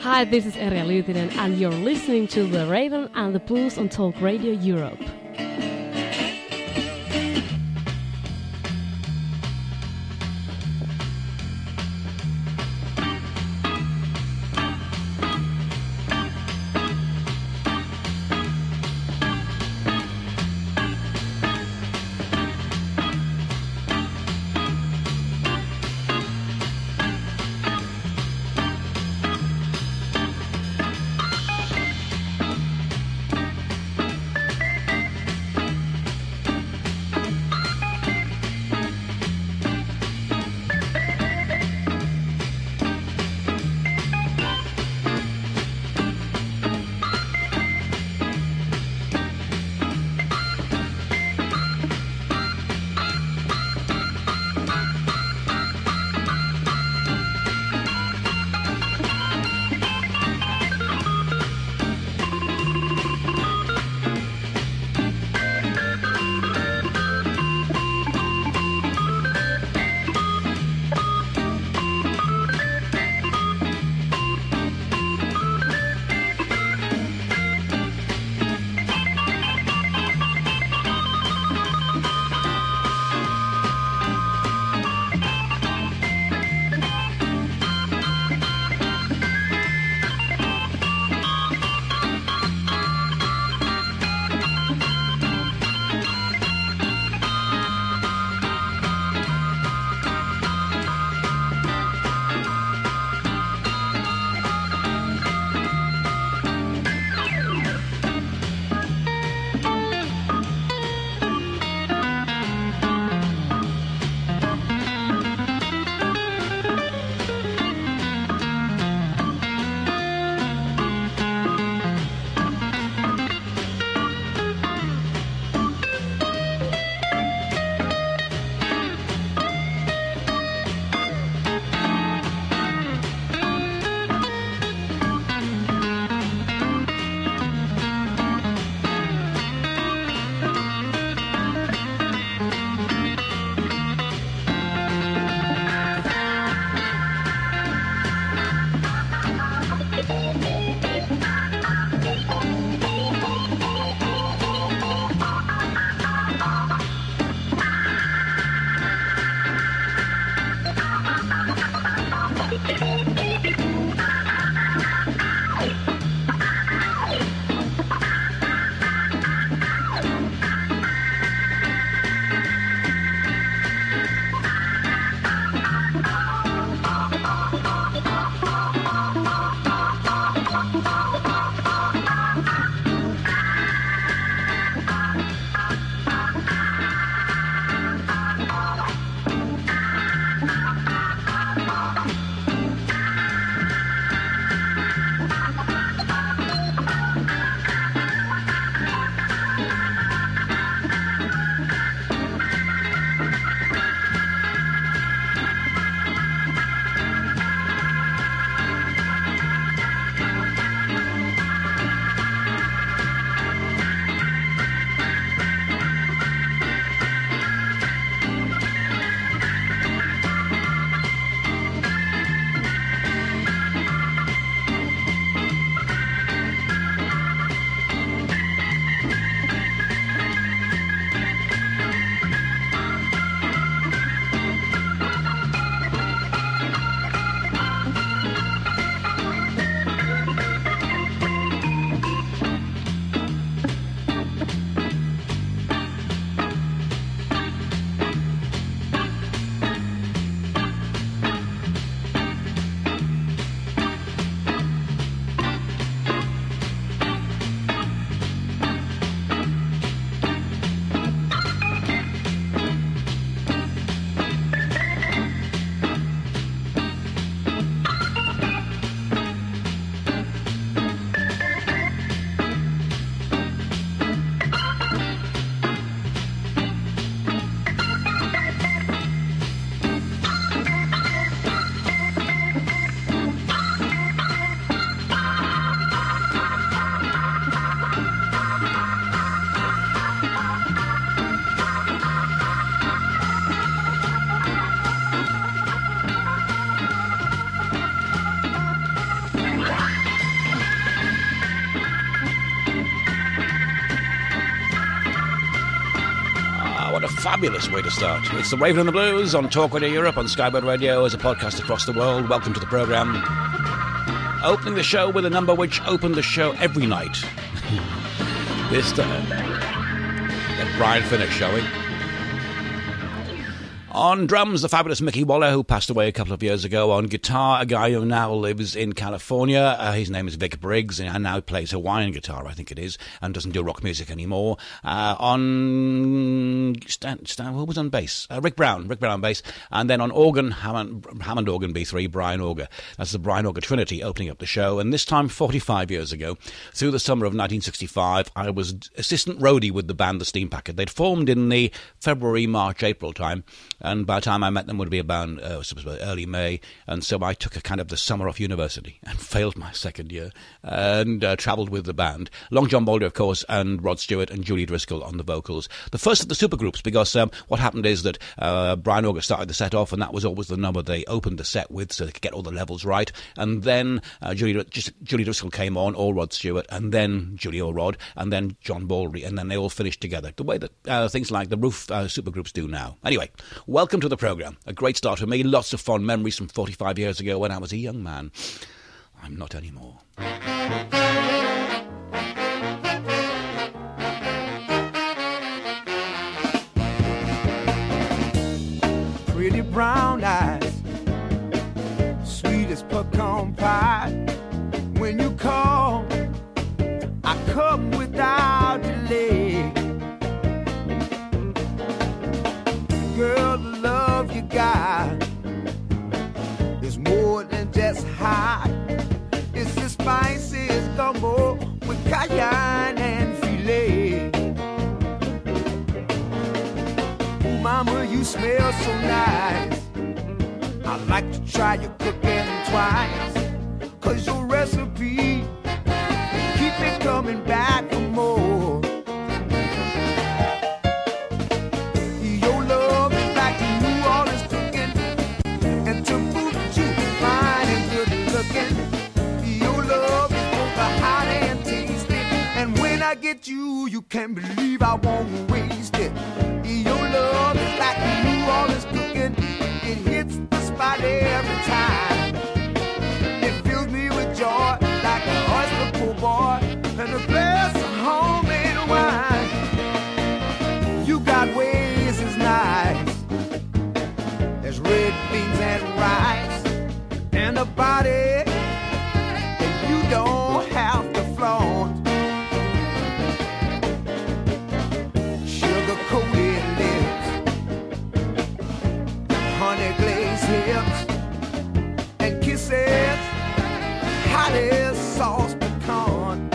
Hi, this is Erja Lyytinen, and you're listening to The Raven and the Blues on Talk Radio Europe. Fabulous way to start. It's the Raven and the Blues on Talk Radio Europe, on Skybird Radio, as a podcast across the world. Welcome to the programme. Opening the show with a number which opened the show every night. This time, get Brian Finnick showing. On drums, the fabulous Mickey Waller, who passed away a couple of years ago. On guitar, a guy who now lives in California. His name is Vic Briggs, and now plays Hawaiian guitar, I think it is, and doesn't do rock music anymore. On who was on bass? Rick Brown bass. And then on organ, Hammond organ B3, Brian Auger. That's the Brian Auger Trinity opening up the show. And this time, 45 years ago, through the summer of 1965, I was assistant roadie with the band The Steam Packet. They'd formed in the February, March, April time. And by the time I met them would be about early May, and so I took a kind of the summer off university and failed my second year and travelled with the band. Long John Boulder, of course, and Rod Stewart and Julie Driscoll on the vocals. The first of the supergroups, because what happened is that Brian Auger started the set off, and that was always the number they opened the set with, so they could get all the levels right. And then Julie Driscoll came on, or Rod Stewart, and then Julie or Rod, and then John Baldry, and then they all finished together, the way that things like the Roof supergroups do now. Anyway, welcome to the programme. A great start for me. Lots of fond memories from 45 years ago when I was a young man. I'm not anymore. Pretty brown eyes, sweet as pecan pie. When you call, I come without delay. Girl, the love you got is more than just hot. It's the spiciest gumbo with cayenne and filet. Ooh, mama, you smell so nice. I'd like to try your cooking twice, 'cause your recipe keep me coming back for more. I get you, you can't believe I won't waste it. Your love is like New Orleans cooking. It hits the spot every time. It fills me with joy like an oyster poor boy and a glass of homemade wine. You got ways as nice as red beans and rice, and a body that you don't have to flaunt. Coated lips, honey glazed hips, and kisses hot as sauce pecan.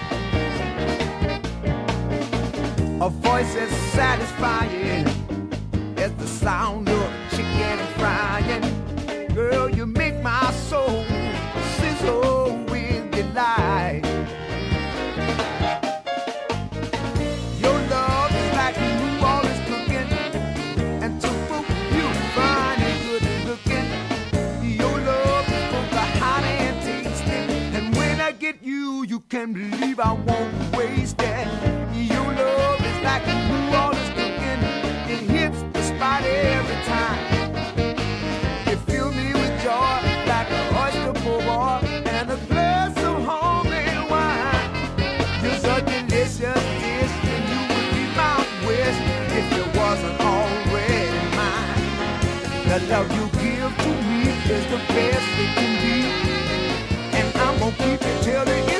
A voice as satisfying as the sound of chicken frying. Girl, you make my soul sizzle with delight. You can't believe I won't waste it. Your love is like New Orleans cooking. It hits the spot every time. It fills me with joy like an oyster poor boy and a glass of homemade wine. You're so delicious dish, and you would be my wish if it wasn't already mine. The love you give to me is the best it can be, and I'm gonna keep it till the end.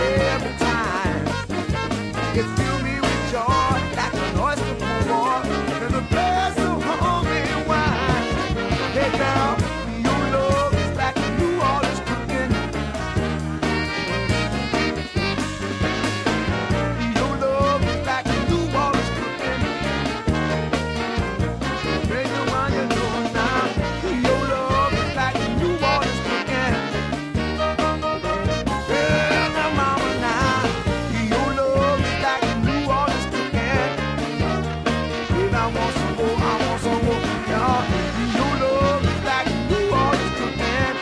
It fill me with joy like an oyster poor boy baby, I want some more, I want some more. Yeah, your love is like New Orleans cooking.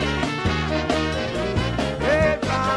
Hey,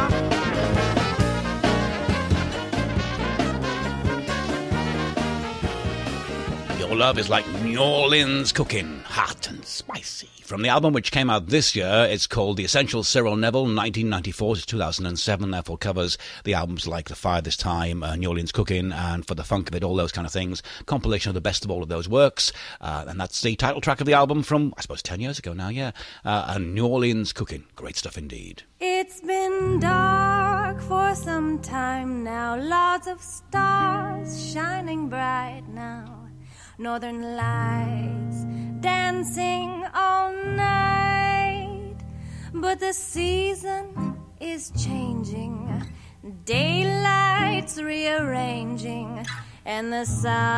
Your love is like New Orleans cooking, hot and spicy. From the album which came out this year, it's called The Essential Cyril Neville, 1994 to 2007, therefore covers the albums like The Fire This Time, New Orleans Cooking, and For the Funk of It, all those kind of things. Compilation of the best of all of those works. And that's the title track of the album from, I suppose, 10 years ago now, yeah. And New Orleans Cooking. Great stuff indeed. It's been dark for some time now, lots of stars shining bright now. Northern lights dancing all night. But the season is changing, daylight's rearranging, and the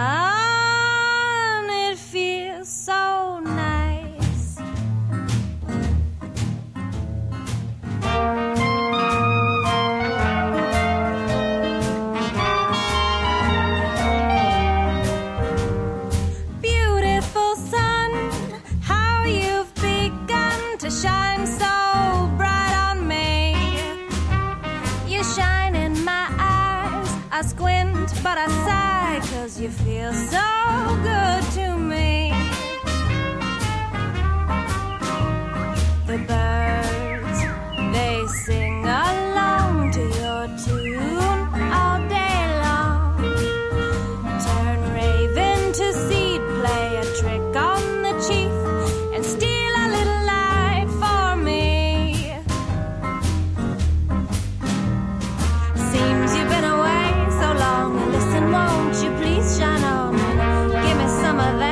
sun, it feels so nice. To shine so bright on me. You shine in my eyes. I squint but I sigh, 'cause you feel so good to me. The birds, they sing along to your tune all day long. Turn raven to seed, play a trick on the chief, and steal a little light for me. Seems you've been away so long. Listen, won't you please shine on and give me some of that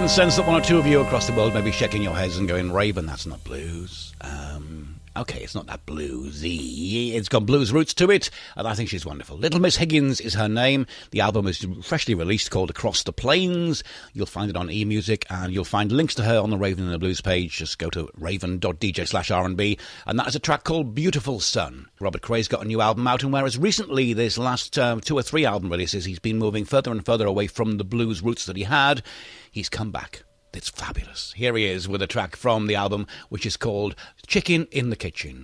can sense that one or two of you across the world may be shaking your heads and going, Raven, that's not blues. Okay, it's not that bluesy. It's got blues roots to it, and I think she's wonderful. Little Miss Higgins is her name. The album is freshly released, called Across the Plains. You'll find it on eMusic, and you'll find links to her on the Raven and the Blues page. Just go to raven.dj/R&B, and that is a track called Beautiful Sun. Robert Cray's got a new album out, and whereas recently, this last 2 or 3 album releases, he's been moving further and further away from the blues roots that he had, he's come back. It's fabulous. Here he is with a track from the album, which is called Chicken in the Kitchen.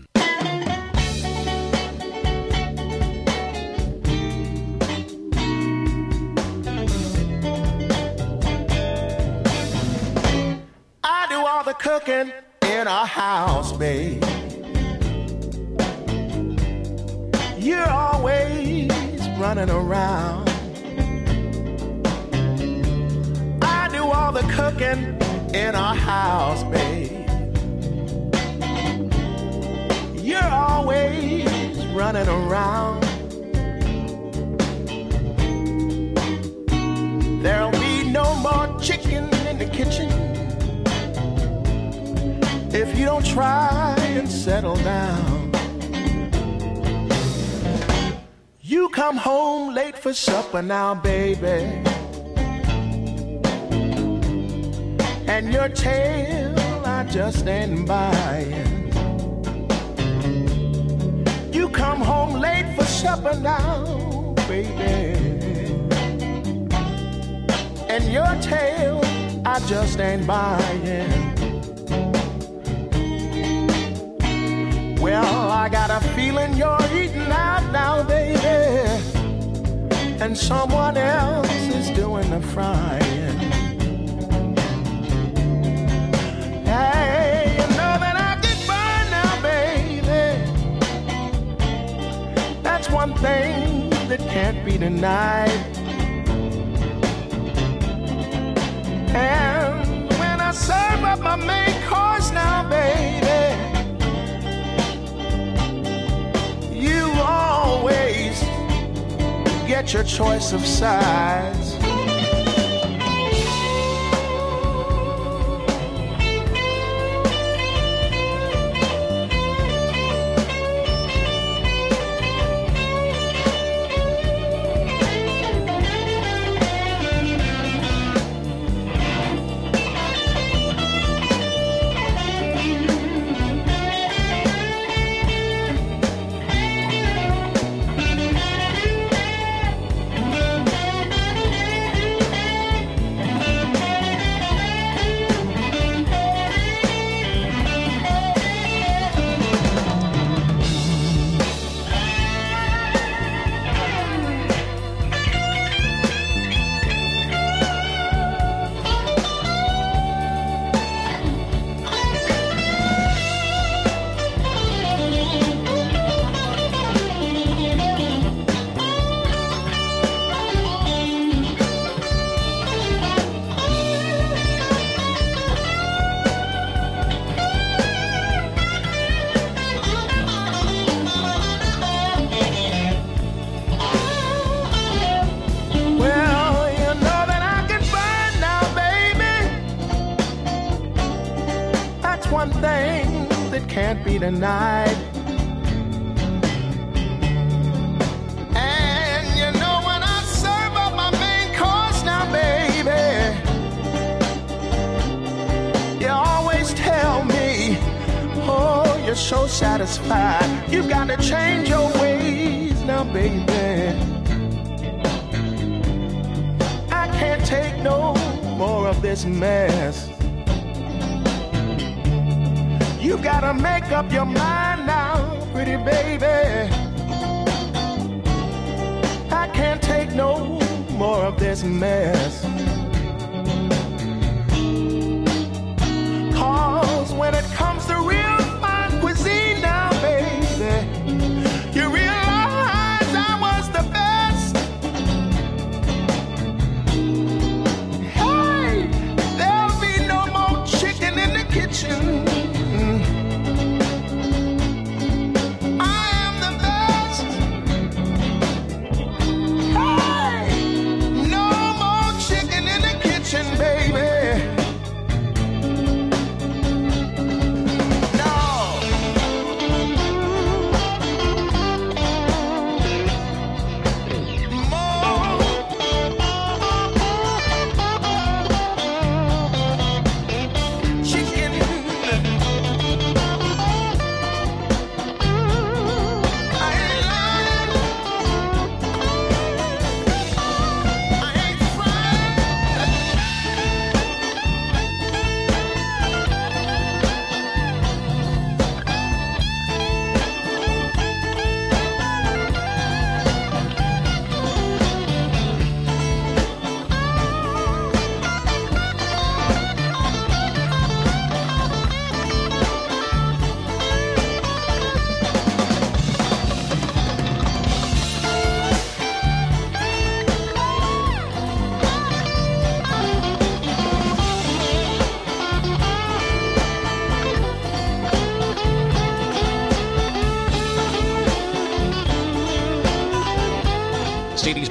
I do all the cooking in our house, babe. You're always running around. All the cooking in our house, babe. You're always running around. There'll be no more chicken in the kitchen if you don't try and settle down. You come home late for supper now, baby, and your tail I just ain't buying. You come home late for supper now, baby, and your tail I just ain't buying. Well, I got a feeling you're eating out now, baby, and someone else is doing the frying. Hey, you know that I get burned now, baby. That's one thing that can't be denied. And when I serve up my main course now, baby, you always get your choice of sides. Can't be denied. And you know when I serve up my main course now, baby, you always tell me, oh, you're so satisfied. You've got to change your ways now, baby. I can't take no more of this mess. You gotta make up your mind now, pretty baby. I can't take no more of this mess. 'Cause when it comes to real fine cuisine now, baby, you realize I was the best. Hey, there'll be no more chicken in the kitchen. Chicken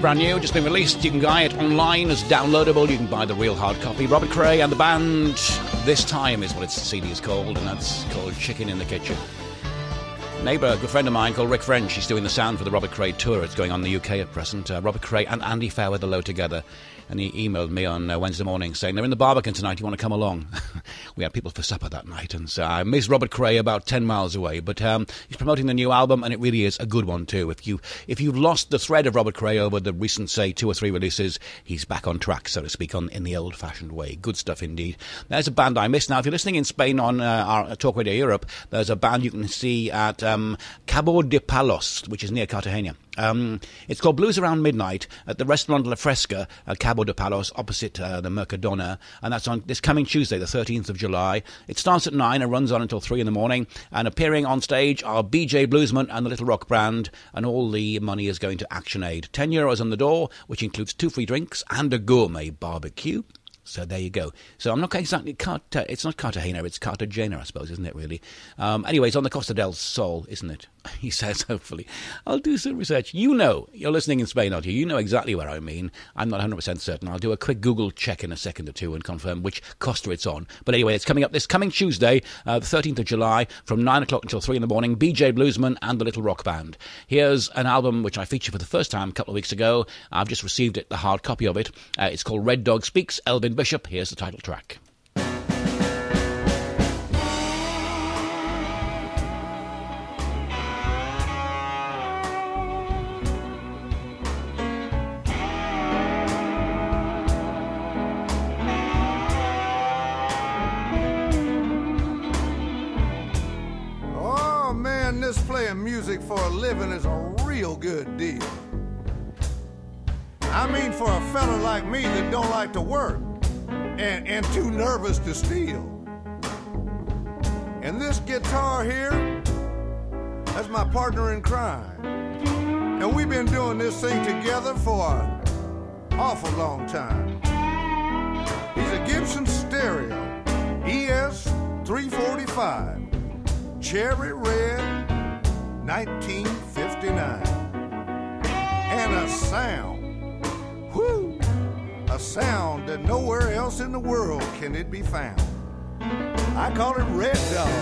brand new, just been released. You can buy it online as downloadable. You can buy the real hard copy. Robert Cray and the band, This Time is what its CD is called, and that's called Chicken in the Kitchen. Neighbour, a good friend of mine called Rick French, he's doing the sound for the Robert Cray tour. It's going on in the UK at present. Robert Cray and Andy Fairweather Low together. And he emailed me on Wednesday morning saying, they're in the Barbican tonight, you want to come along? We had people for supper that night, and so I miss Robert Cray about 10 miles away. But he's promoting the new album, and it really is a good one too. If you've lost the thread of Robert Cray over the recent, say, 2 or 3 releases, he's back on track, so to speak, in the old-fashioned way. Good stuff indeed. There's a band I miss. Now, if you're listening in Spain on our Talk Radio Europe, there's a band you can see at Cabo de Palos, which is near Cartagena. It's called Blues Around Midnight at the Restaurant La Fresca at Cabo de Palos, opposite the Mercadona, and that's on this coming Tuesday, the 13th of July. It starts at 9 and runs on until 3 in the morning, and appearing on stage are BJ Bluesman and the Little Rock Band, and all the money is going to Action Aid. €10 on the door, which includes 2 free drinks and a gourmet barbecue. So there you go. So I'm not exactly it's not Cartagena, it's Cartagena, I suppose, isn't it, really? Anyway, it's on the Costa del Sol, isn't it? He says, hopefully. I'll do some research. You know, you're listening in Spain, aren't you? You know exactly where I mean. I'm not 100% certain. I'll do a quick Google check in a second or two and confirm which Costa it's on. But anyway, it's coming up this coming Tuesday, the 13th of July, from 9 o'clock until 3 in the morning. BJ Bluesman and the Little Rock Band. Here's an album which I featured for the first time a couple of weeks ago. I've just received it, the hard copy of it. It's called Red Dog Speaks, Elvin Bishop. Here's the title track. Oh man, this playing music for a living is a real good deal. I mean, for a fella like me that don't like to work and too nervous to steal. And this guitar here, that's my partner in crime. And we've been doing this thing together for an awful long time. He's a Gibson Stereo, ES 345, cherry red, 1959. And a sound, whoo! A sound that nowhere else in the world can it be found. I call it Red Dog.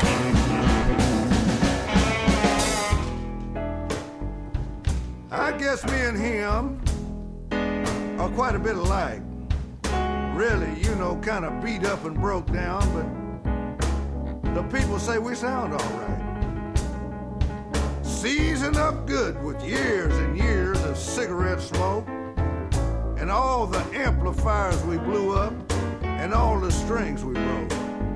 I guess me and him are quite a bit alike. Really, you know, kind of beat up and broke down, but the people say we sound all right. Seasoned up good with years and years of cigarette smoke, and all the amplifiers we blew up, and all the strings we broke.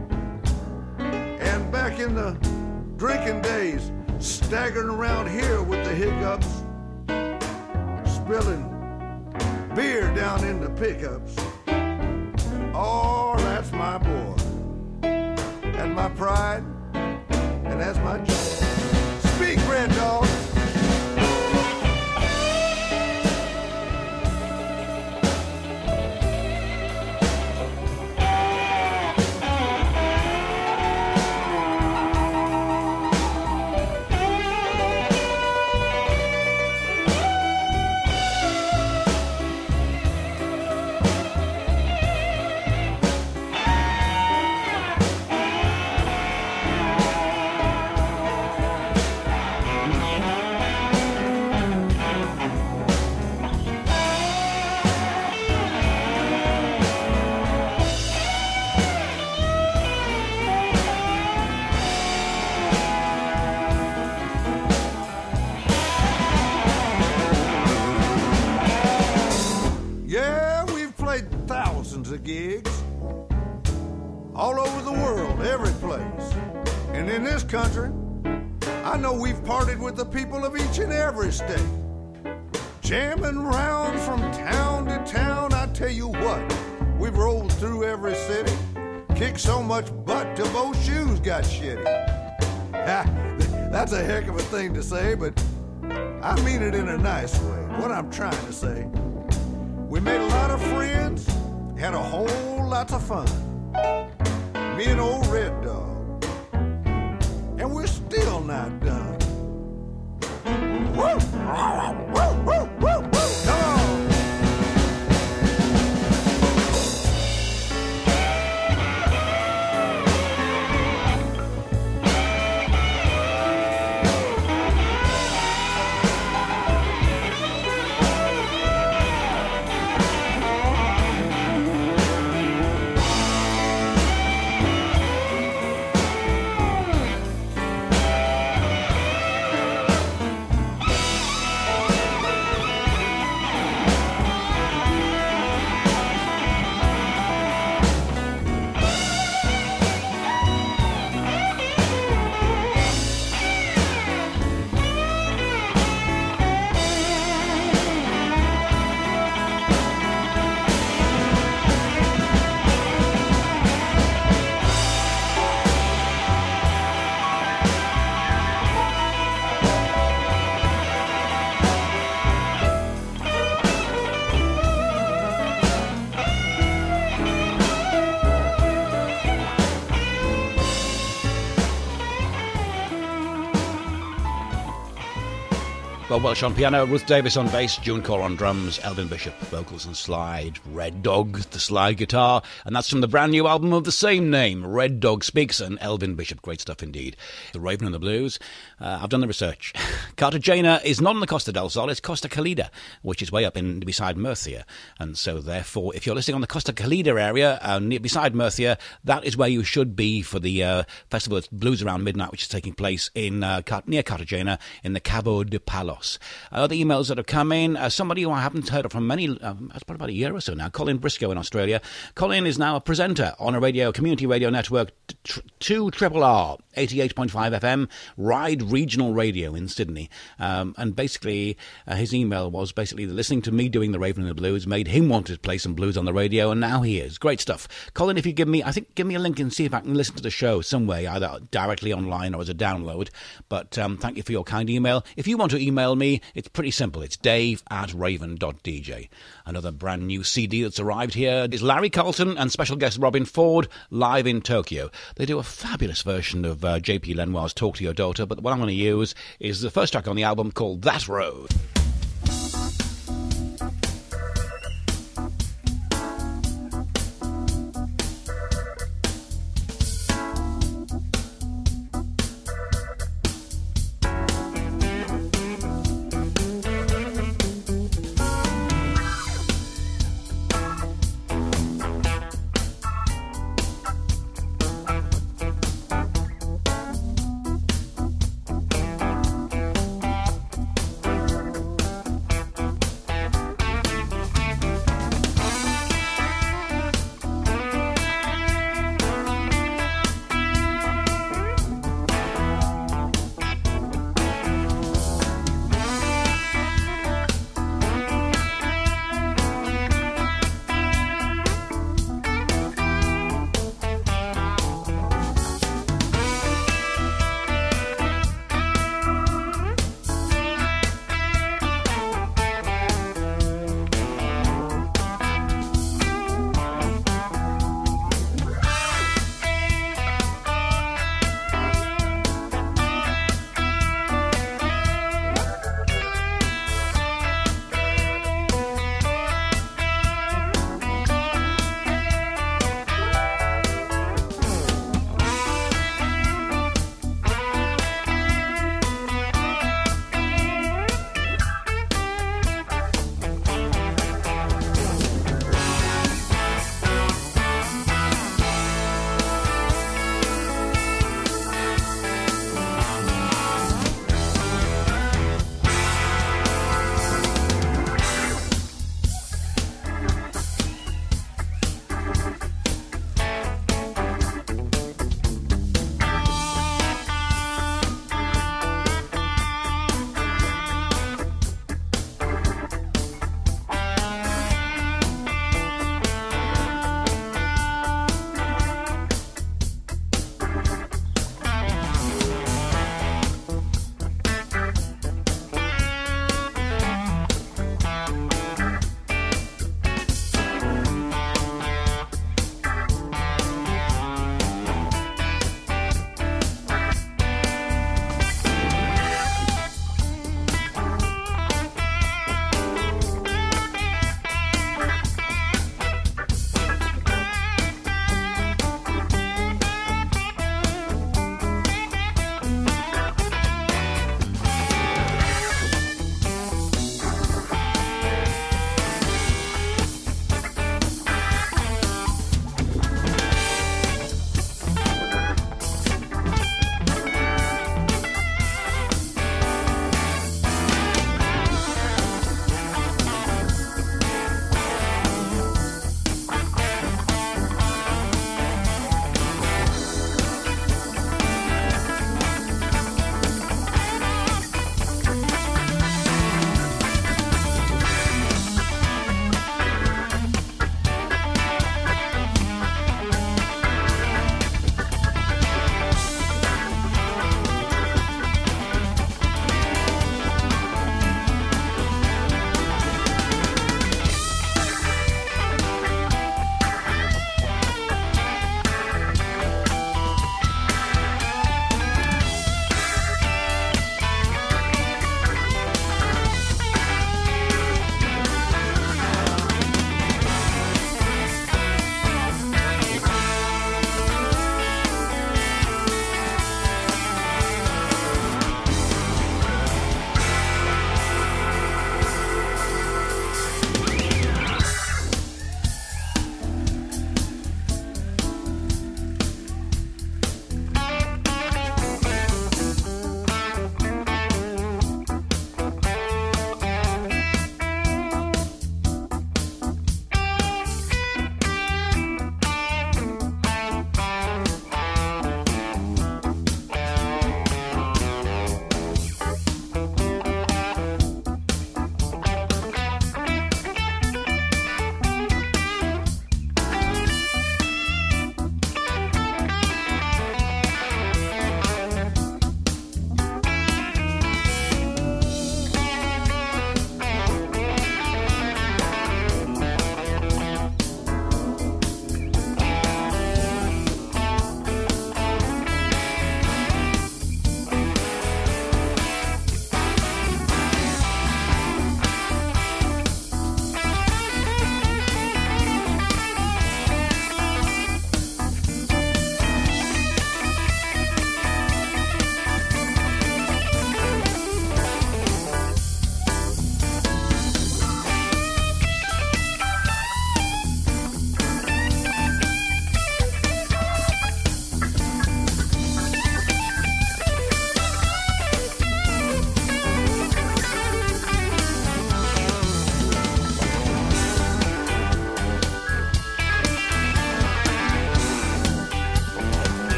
And back in the drinking days, staggering around here with the hiccups, spilling beer down in the pickups. Oh, that's my boy. That's my pride, and that's my joy. Speak, Red Dog. Gigs all over the world, every place. And in this country, I know we've partied with the people of each and every state. Jamming round from town to town, I tell you what, we've rolled through every city, kicked so much butt till both shoes got shitty. That's a heck of a thing to say, but I mean it in a nice way. What I'm trying to say, we made a lot of friends, had a whole lot of fun. Me and old Red Dog. And we're still not done. Woo! Woo! Woo! Woo! Woo! Bob Welsh on piano, Ruth Davis on bass, June Core on drums, Elvin Bishop, vocals and slide, Red Dog, the slide guitar, and that's from the brand new album of the same name, Red Dog Speaks, and Elvin Bishop. Great stuff indeed. The Raven and the Blues. I've done the research. Cartagena is not on the Costa del Sol, it's Costa Calida, which is way up in beside Murcia. And so therefore, if you're listening on the Costa Calida area, beside Murcia, that is where you should be for the festival Blues Around Midnight, which is taking place in near Cartagena in the Cabo de Palos. Other emails that have come in, somebody who I haven't heard of from many, it's probably about a year or so now, Colin Briscoe in Australia. Colin is now a presenter on a community radio network, 2RRR, 88.5 FM, Ride Regional Radio in Sydney. And basically, his email was basically listening to me doing the Raven and the Blues made him want to play some blues on the radio, and now he is. Great stuff. Colin, if you give me a link and see if I can listen to the show some way, either directly online or as a download. But thank you for your kind email. If you want to email me, it's pretty simple. It's dave@raven.dj. Another brand new CD that's arrived here is Larry Carlton and special guest Robin Ford live in Tokyo. They do a fabulous version of J.P. Lenoir's Talk to Your Daughter, but what I'm going to use is the first track on the album called That Road.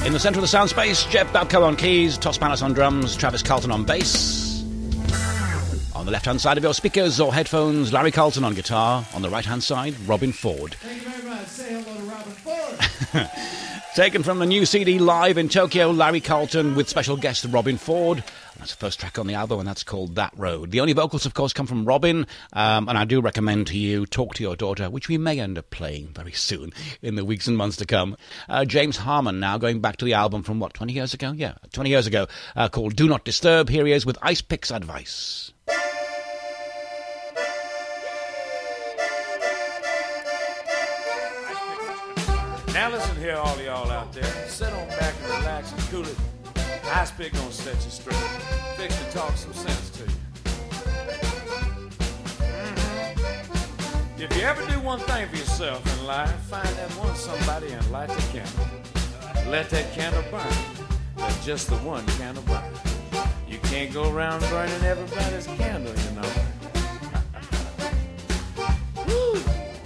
In the centre of the sound space, Jeff Babco on keys, Tos Panis on drums, Travis Carlton on bass. On the left-hand side of your speakers or headphones, Larry Carlton on guitar. On the right-hand side, Robin Ford. Thank you very much. Say hello to Robin Ford. Taken from the new CD Live in Tokyo, Larry Carlton with special guest Robin Ford. That's the first track on the album, and that's called That Road. The only vocals, of course, come from Robin, and I do recommend to you Talk to Your Daughter, which we may end up playing very soon in the weeks and months to come. James Harmon now, going back to the album from, 20 years ago? Yeah, 20 years ago, called Do Not Disturb. Here he is with Ice Pick's Advice. Now listen here, all y'all out there. Sit on back and relax and cool it. Ice Pick gonna set you straight. Fix to talk some sense to you. If you ever do one thing for yourself in life, find that one somebody and light the candle. Let that candle burn. Let just the one candle burn. You can't go around burning everybody's candle, you know. Woo!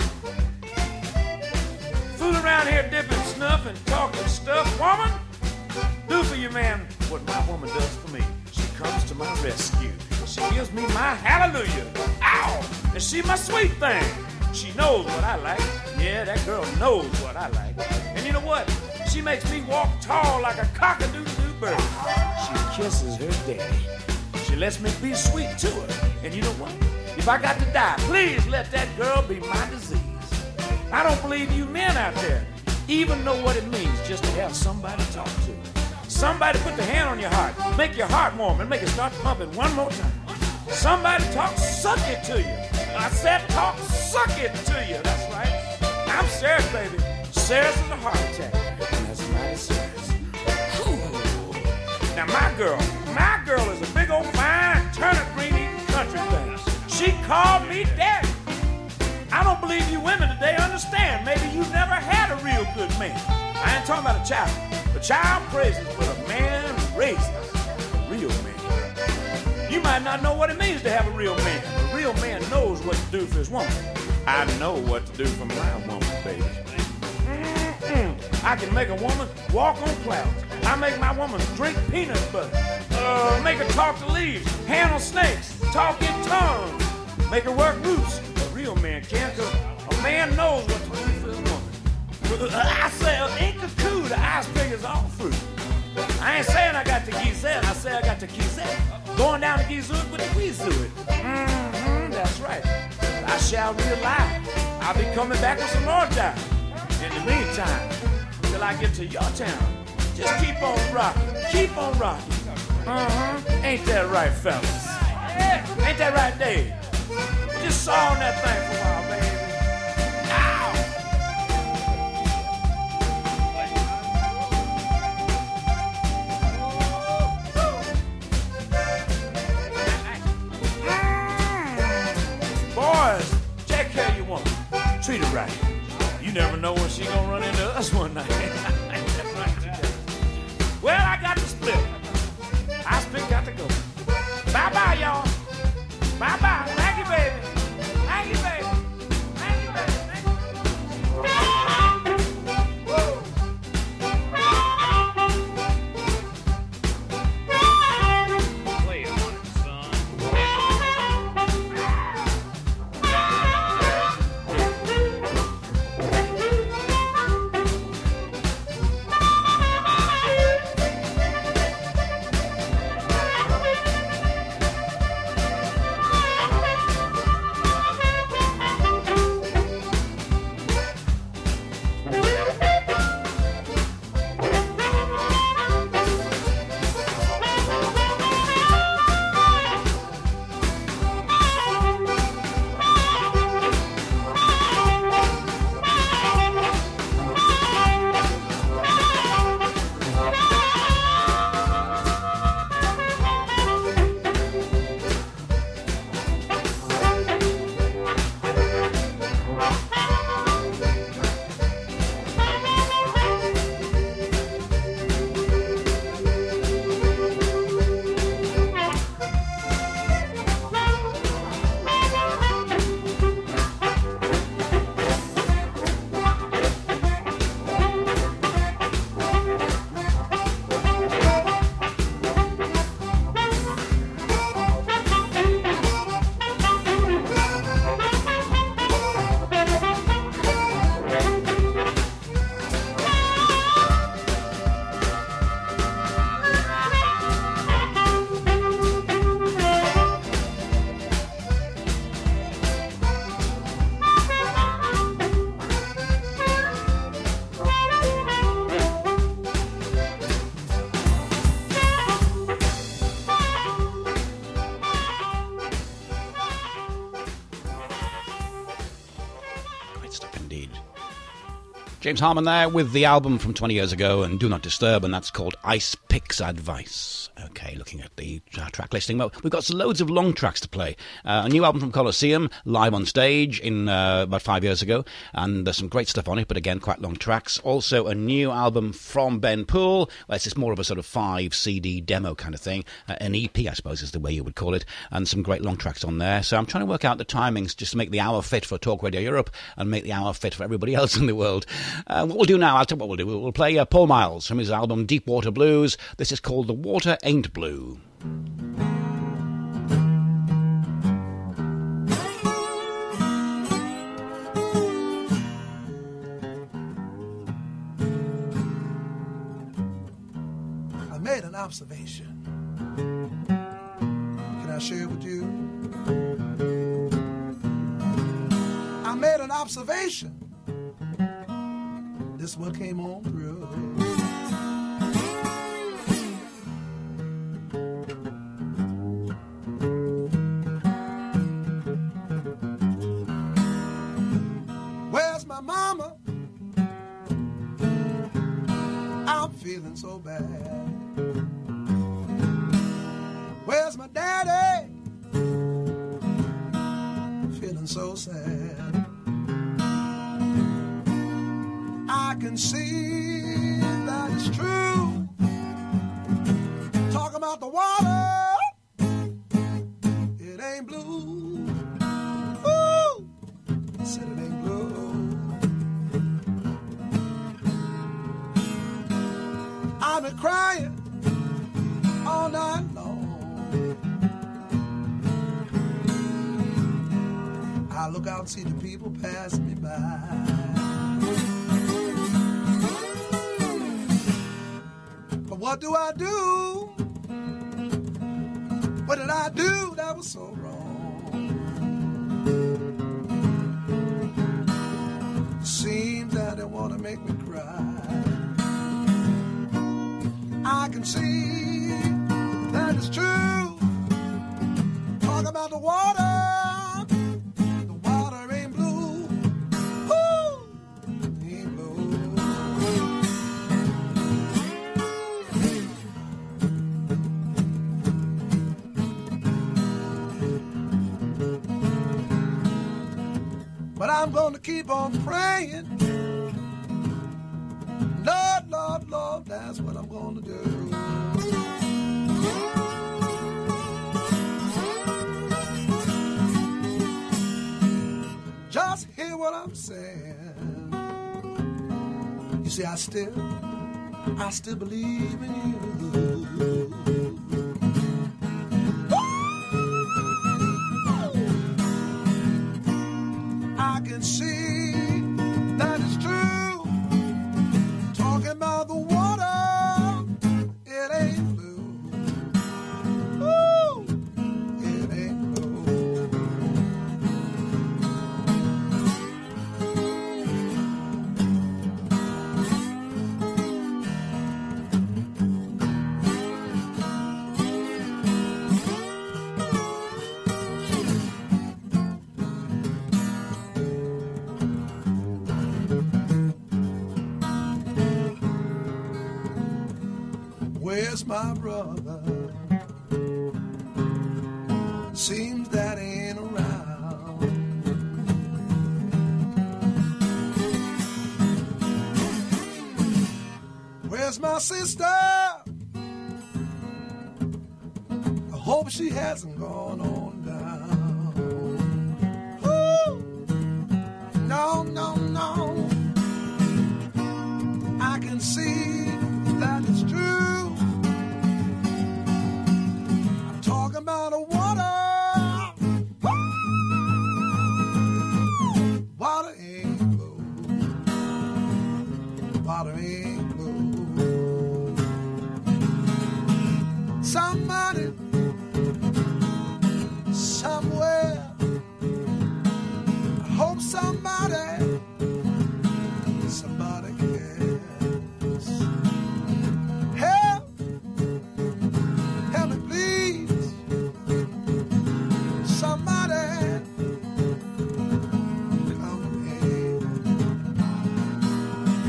Fool around here dipping snuff and talking stuff, woman. Do for your man what my woman does for me. She comes to my rescue. She gives me my hallelujah. Ow! And she my sweet thing. She knows what I like. Yeah, that girl knows what I like. And you know what? She makes me walk tall like a cock-a-doodle-doo bird. She kisses her daddy. She lets me be sweet to her. And you know what? If I got to die, please let that girl be my disease. I don't believe you men out there even know what it means just to have somebody to talk to. Somebody put their hand on your heart, make your heart warm, and make it start pumping one more time. Somebody talk suck it to you. I said talk suck it to you. That's right. I'm serious, baby. Serious as a heart attack. And that's mighty serious. Whew. Now my girl is a big old fine turnip green eating country thing. She called me daddy. I don't believe you women today understand. Maybe you never had a real good man. I ain't talking about a child. A child praises, but a man raises a real man. You might not know what it means to have a real man. A real man knows what to do for his woman. I know what to do for my woman, baby. I can make a woman walk on clouds. I make my woman drink peanut butter. Make her talk to leaves, handle snakes, talk in tongues, make her work roots. A real man can't, because a man knows what to do for his woman. I say, ain't the coup, the ice pick is all fruit. I ain't saying I got the Gizette, I say I got the Gizette. Going down to Gizoot with the Weezoot. That's right. I shall realize I'll be coming back with some more time. In the meantime, till I get to your town, just keep on rocking, keep on rocking. Ain't that right, fellas? Ain't that right, Dave? Just saw on that thing for a while, baby. Boys, take care of your woman. Treat her right. You never know when she gonna run into us one night. Well, I got to split. I split got to go. Bye-bye, y'all. Bye-bye. Thank you, baby. Thank you, baby. Thank you, baby. Thank you. Play on it, son. James Harman there with the album from 20 years ago and Do Not Disturb, and that's called Ice Picks Advice. Okay, looking at the track listing, well, we've got loads of long tracks to play. A new album from Colosseum, live on stage in about 5 years ago, and there's some great stuff on it, but again, quite long tracks. Also, a new album from Ben Poole. Well, it's just more of a sort of 5 CD demo kind of thing. An EP, I suppose, is the way you would call it, and some great long tracks on there. So I'm trying to work out the timings just to make the hour fit for Talk Radio Europe and make the hour fit for everybody else in the world. What we'll do now, I'll tell you what we'll do. We'll play Paul Miles from his album Deep Water Blues. This is called The Water Ain't Blue. I made an observation. Can I share it with you? I made an observation. This one came on through. Where's my mama? I'm feeling so bad. Where's my daddy? Feeling so sad. I can see that it's true. Talking about the water, it ain't blue. Ooh, I said it ain't blue. I've been crying all night long. I look out and see the people passing me by. But what do I do? What did I do that was so wrong? Seems that they want to make me cry. I can see that it's true. Talk about the water. The water ain't blue. Ooh, ain't blue. But I'm going to keep on praying. Lord, Lord, Lord, that's what I'm going to do. Just hear what I'm saying. You see, I still believe in you. I can see that it's true. Talking about the water, it ain't blue. Ooh, it ain't blue. Where's my brother? Seems that ain't around. Where's my sister? I hope she hasn't gone on down. Ooh, no, no, no. I can see that it's true. Talking about a water. Water ain't blue. Water ain't blue. Somebody, somewhere. I hope somebody cares. Help. Help me please. Somebody come here.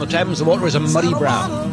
Thames, the water is a muddy brown.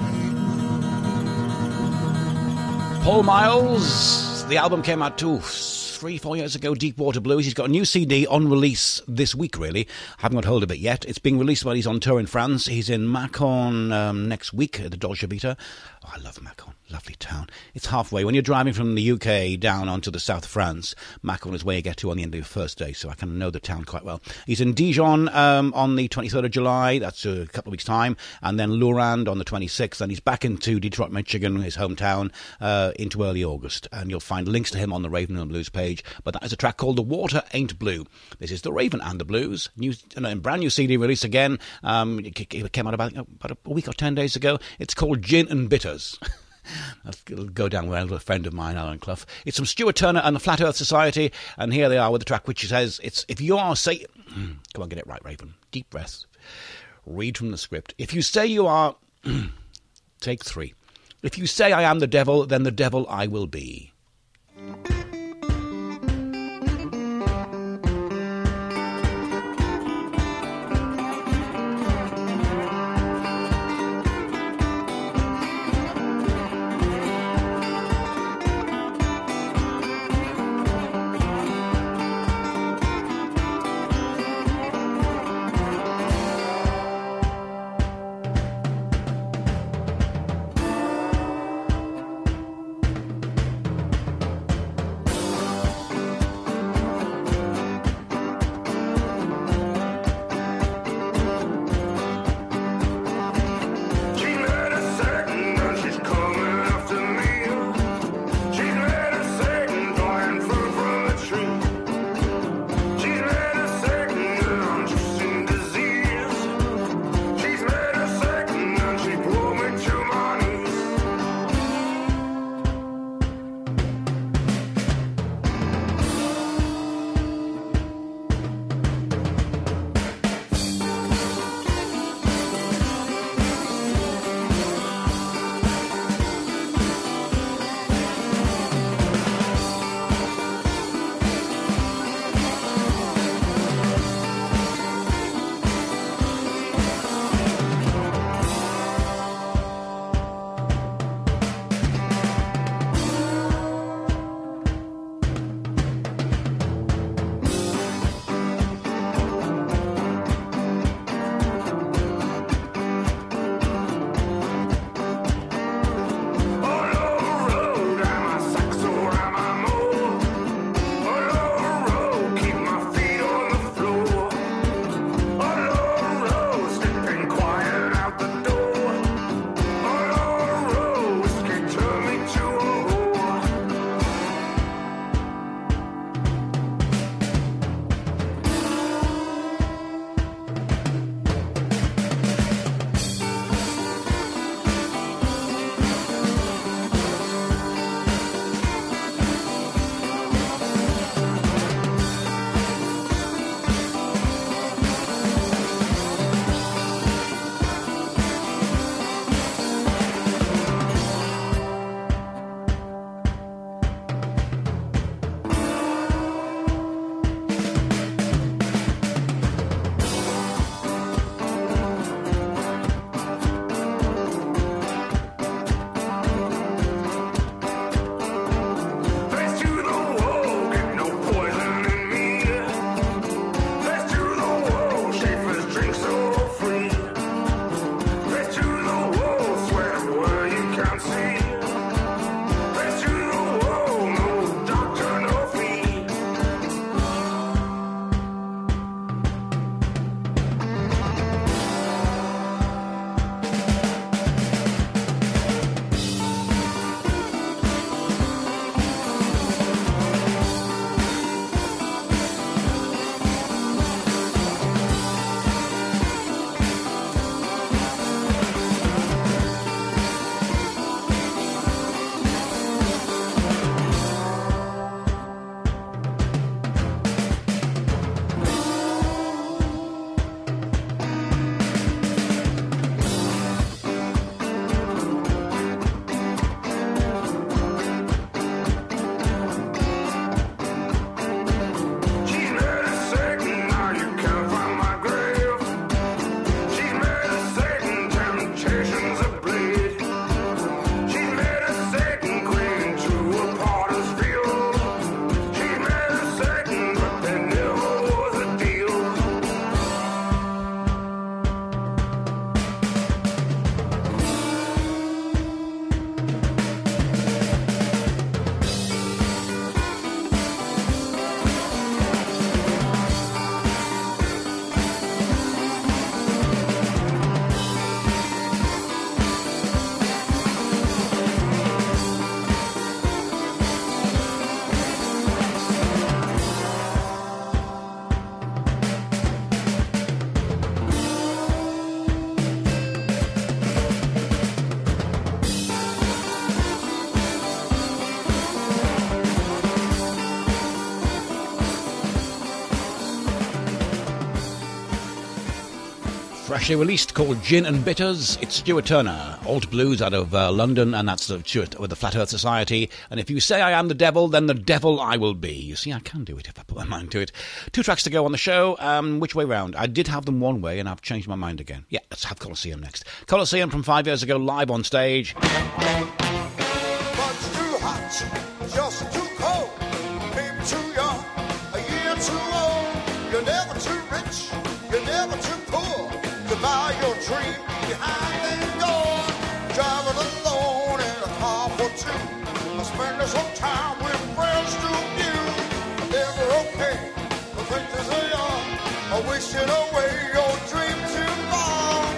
Paul Miles, the album came out 3-4 years ago, Deepwater Blues. He's got a new CD on release this week, really. I haven't got hold of it yet. It's being released while he's on tour in France. He's in Macon next week at the Dolce Vita. Oh, I love Macon. Lovely town. It's halfway. When you're driving from the UK down onto the south of France, Macon is where you get to on the end of your first day, so I kind of know the town quite well. He's in Dijon on the 23rd of July. That's a couple of weeks' time. And then Lourand on the 26th. And he's back into Detroit, Michigan, his hometown, into early August. And you'll find links to him on the Raven and the Blues page. But that is a track called The Water Ain't Blue. This is The Raven and the Blues. Brand new CD release again. It came out about a week or 10 days ago. It's called Gin and Bitters. I'll go down with a friend of mine, Alan Clough. It's from Stuart Turner and the Flat Earth Society, and here they are with the track which says, if you are say, come on, get it right, Raven. Deep breaths. Read from the script. If you say you are, take 3. If you say I am the devil, then the devil I will be. freshly released, called Gin and Bitters. It's Stuart Turner, alt blues out of London, and that's Stuart with the Flat Earth Society. And if you say I am the devil, then the devil I will be. You see, I can do it if I put my mind to it. 2 tracks to go on the show. Which way round? I did have them one way, and I've changed my mind again. Yeah, let's have Colosseum next. Colosseum from 5 years ago, live on stage. Much too hot, just too cold, maybe too young, a year too old. You're never too rich, you're never too poor to buy your dream behind the door. Driving alone in a car for two, spending some time with friends too new. Never okay, the things are young, wishing away your dream too long.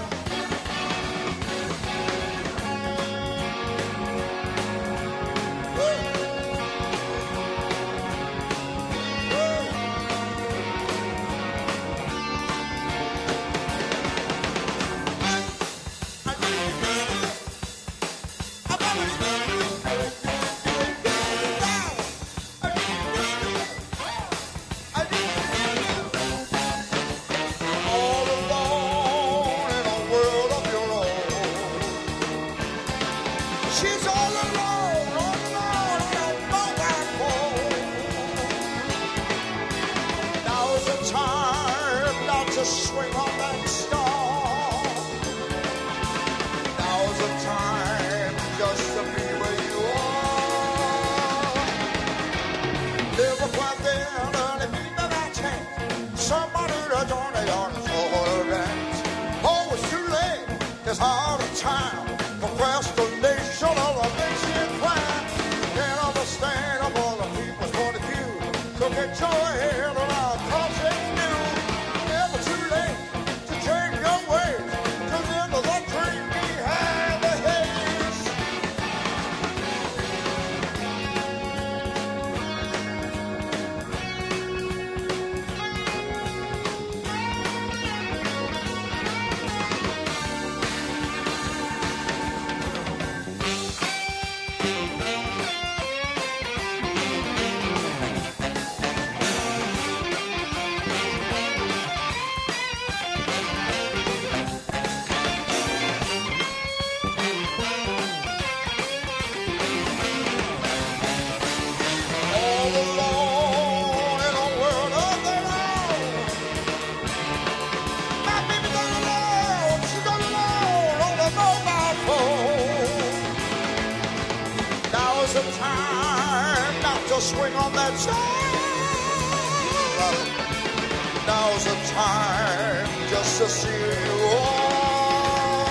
She's all alone on a mobile phone. Now's the time not to swing on that star. Now's the time just to be where you are. Live right there underneath that tent. Somebody to join the yard for a dance. Oh, it's too late. There's all the time. Procrastination of a mission plan. Can't understand of all the people's point of view. So get your head around, cause it's new. Never too late to change your ways. To live the dream behind the haze. Swing on that side. Now's the time just to see you all.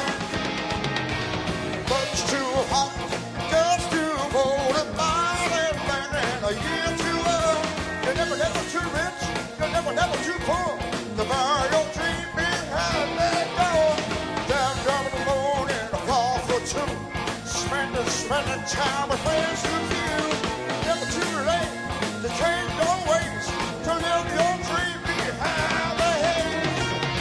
Much too hot, just too cold, and violent, and a year too old. You're never too rich, you're never too poor to buy your dream behind that door. Driving alone in a car for two, spending time with friends who you. Never too late to change your ways, to live your dream behind the haze.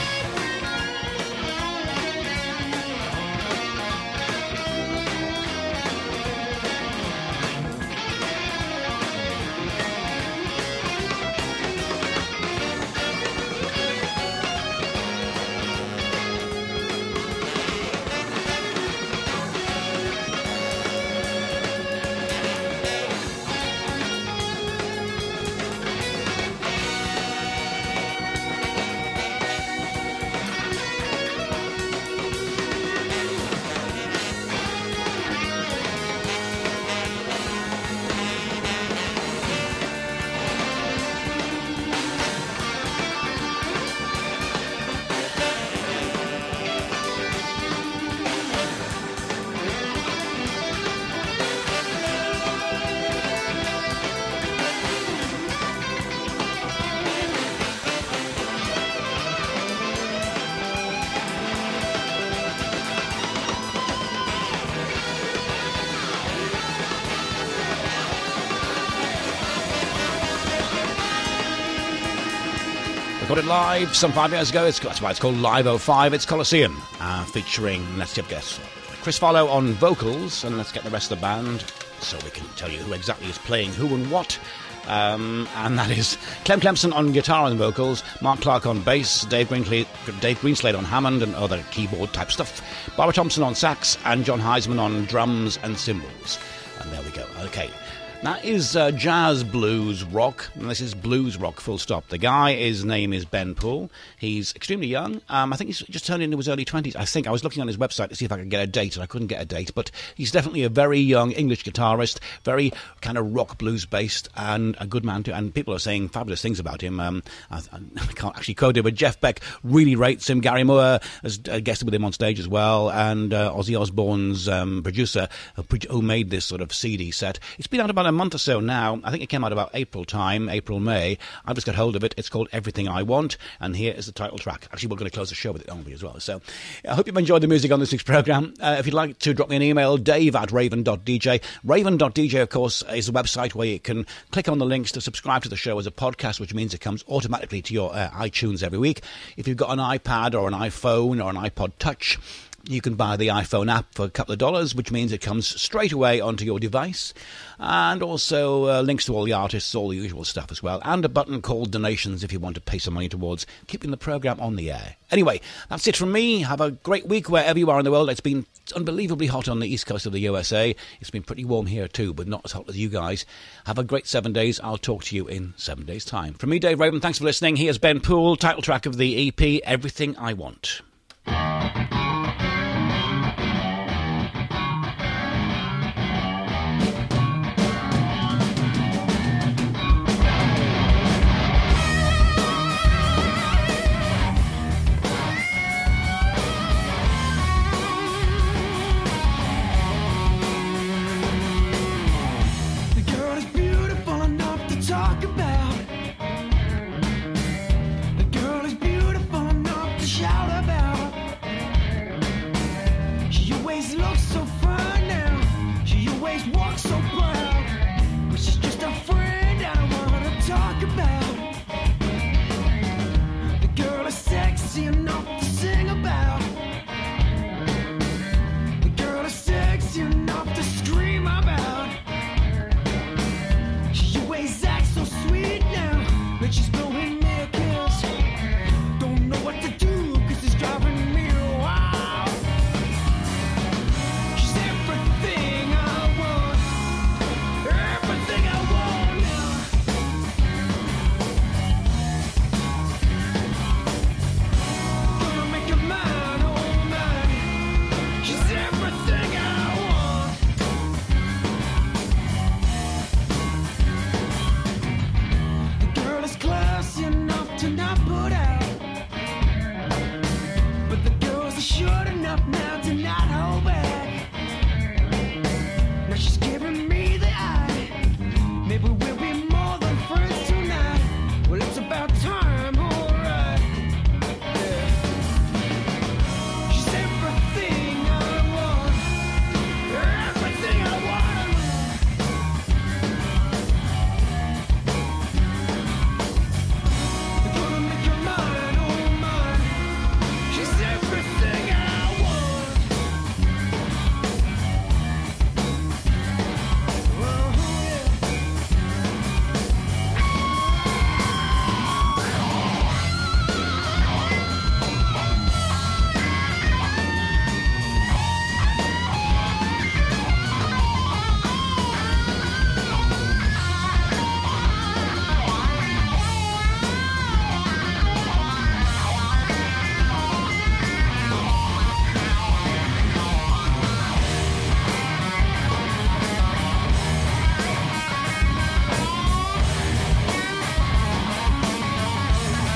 Recorded live some 5 years ago. That's why it's called Live 05. It's Colosseum, featuring, let's guess, Chris Farlow on vocals, and let's get the rest of the band so we can tell you who exactly is playing who and what. and that is Clem Clemson on guitar and vocals, Mark Clark on bass, Dave Greenslade on Hammond and other keyboard type stuff, Barbara Thompson on sax, and John Heisman on drums and cymbals. And there we go. Okay. That is jazz, blues, rock, and this is blues rock, full stop. The guy, his name is Ben Poole. He's extremely young. I think he's just turned into his early 20s. I think I was looking on his website to see if I could get a date, and I couldn't get a date. But he's definitely a very young English guitarist, very kind of rock blues based, and a good man too. And people are saying fabulous things about him. I can't actually quote it, but Jeff Beck really rates him. Gary Moore has guested with him on stage as well, and Ozzy Osbourne's producer who made this sort of CD set. It's been out about a month or so now. I think it came out about April, May. I've just got hold of it. It's called Everything I Want, and here is the title track. Actually, we're going to close the show with it only as well. So I hope you've enjoyed the music on this week's programme. If you'd like to drop me an email, dave@raven.dj. Raven.dj, of course, is a website where you can click on the links to subscribe to the show as a podcast, which means it comes automatically to your iTunes every week. If you've got an iPad or an iPhone or an iPod Touch, you can buy the iPhone app for a couple of dollars, which means it comes straight away onto your device. And also links to all the artists, all the usual stuff as well. And a button called Donations if you want to pay some money towards keeping the programme on the air. Anyway, that's it from me. Have a great week wherever you are in the world. It's been unbelievably hot on the east coast of the USA. It's been pretty warm here too, but not as hot as you guys. Have a great 7 days. I'll talk to you in 7 days' time. From me, Dave Raven, thanks for listening. Here's Ben Poole, title track of the EP, Everything I Want.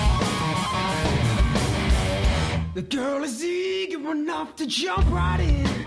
The girl is eager enough to jump right in.